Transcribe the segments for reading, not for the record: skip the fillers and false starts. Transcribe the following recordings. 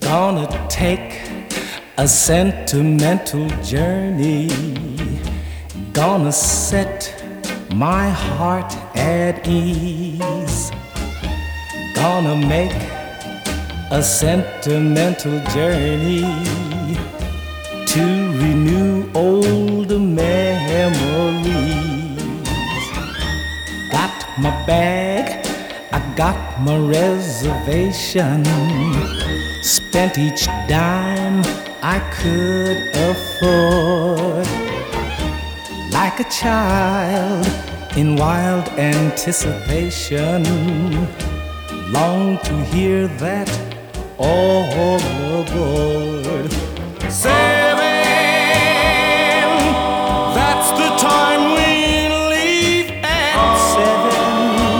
Gonna take a sentimental journey. Gonna set my heart at ease. Gonna make a sentimental journey to renew old memories. Got my bag, I got my reservation. Spent each dime I could afford. Like a child in wild anticipation, long to hear that all aboard. 7, that's the time we leave at 7.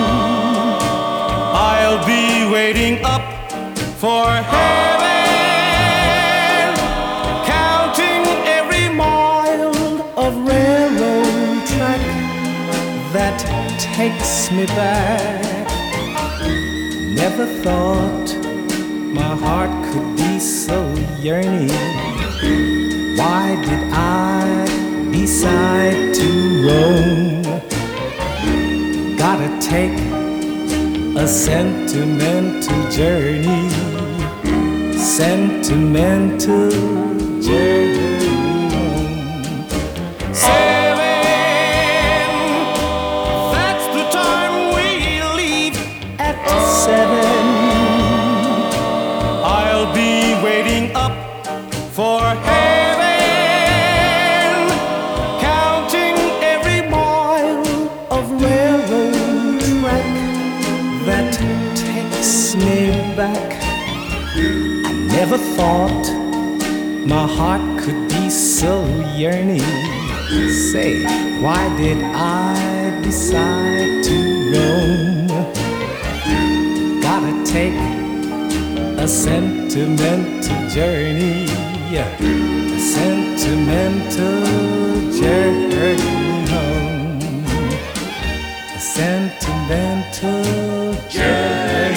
I'll be waiting up for heaven, counting every mile of railroad track that takes me back. Never thought my heart could be so yearning. Why did I decide to roam? Gotta take a sentimental journey. Sentimental journey home. 7, that's the time we leave at 7. I'll be waiting up for heaven, counting every mile of railroad track that takes me back. I never thought my heart could be so yearning. Say, why did I decide to roam? Gotta take a sentimental journey. A sentimental journey home. A sentimental journey.